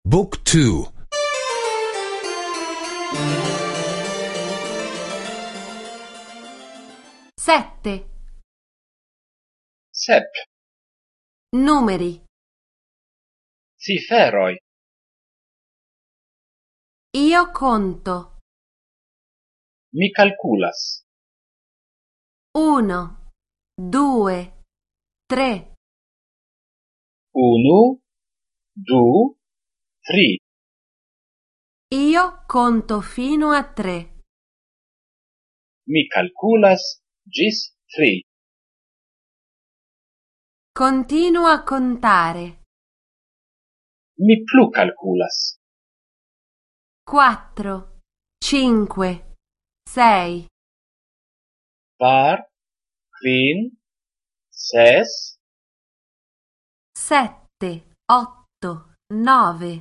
Book 2. 7. Sep. Numeri. Ciferoj. Io conto. Mi kalkulas. 1, 2, 3. Unu, du, tri. Io conto fino a 3. Mi kalkulas ĝis tri. Continuo a contare. Mi plu kalkulas. 4, 5, 6. Kvar, kvin, ses, 7, 8, 9.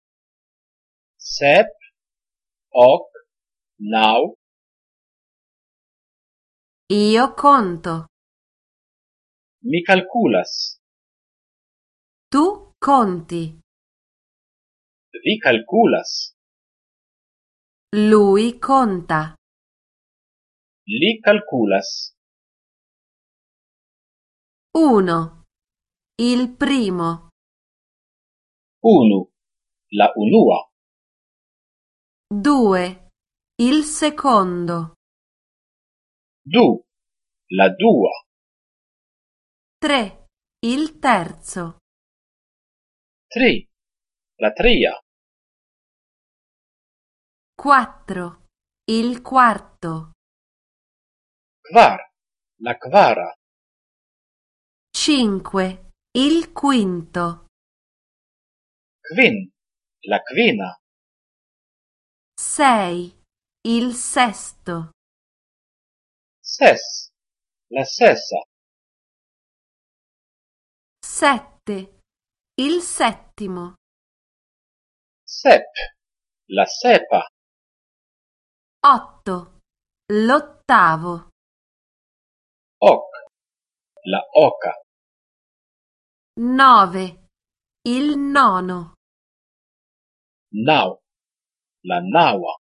sep, ok, naŭ. Io conto. Mi kalkulas. Tu conti. Vi kalkulas. Lui conta. Li kalkulas. 1. Il primo. Unu, la unua. 2. Il secondo. Du, la dua. 3. Il terzo. Tri, la tria. 4. Il quarto. Kvar, la kvara. 5. Il quinto. Kvin, la kvina. 6. Il sesto. Ses, la sesa. 7. Il settimo. Sep, la sepa. 8. L'ottavo. Ok, la oca. 9. Il nono. Naŭ, la naŭa.